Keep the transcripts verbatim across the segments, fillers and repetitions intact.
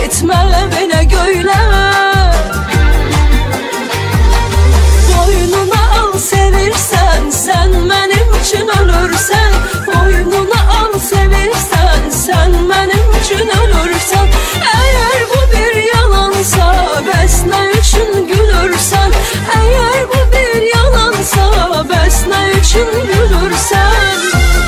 etmə belə göylə. Boynuna al sevirsən, sən mənim üçün ölürsən. Boynuna al sevirsən, sən mənim üçün ölürsən. Əgər bu bir yalansa, bəs nə üçün gülürsən? Əgər bu bir yalansa, bəs nə üçün gülürsən?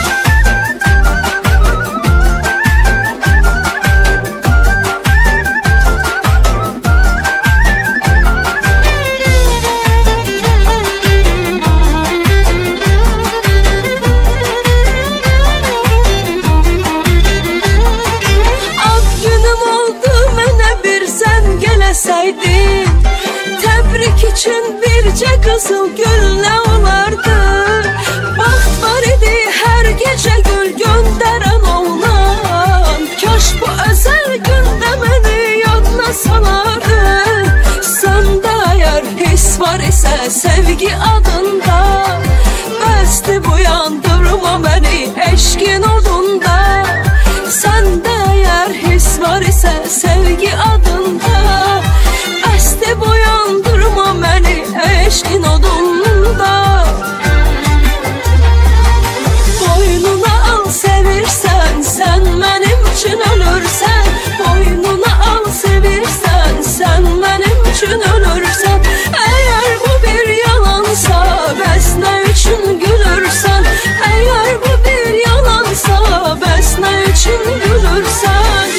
Təbrik üçün bircə qızıl gül nə olardı? Vaxt var idi hər gecə gül göndərən oğlan. Kaş bu özəl gündə məni yadına salardı. Səndə əgər his var isə sevgi adında, bəsdir bu yandırma məni eşqin odunda. Səndə əgər his var isə sevgi adında, bəsdir bu yandırma məni eşqin odunda. Boynuna al sevirsən, sən mənim üçün ölürsən. Boynuna al sevirsən, sən mənim üçün ölürsən. Əgər bu bir yalansa, bəs nə üçün gülürsən? Əgər bu bir yalansa, bəs nə üçün gülürsən?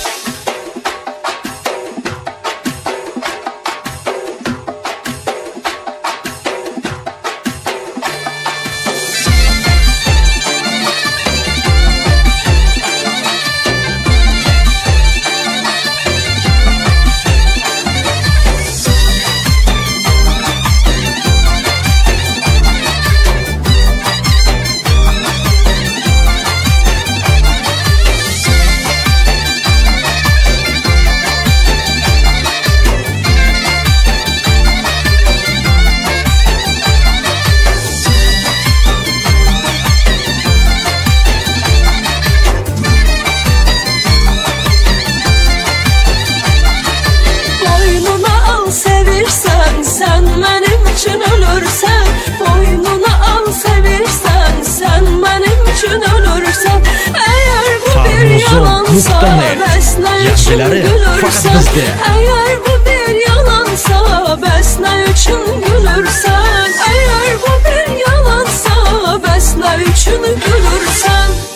Sən mənim üçün ölürsən. Boynuna al sevirsən, sən mənim üçün ölürsən. Əgər bu bir yalansa, bəs nə üçün gülürsən? Əgər bu bir yalansa, bəs nə üçün gülürsən? Əgər bu bir yalansa, bəs nə üçün gülürsən?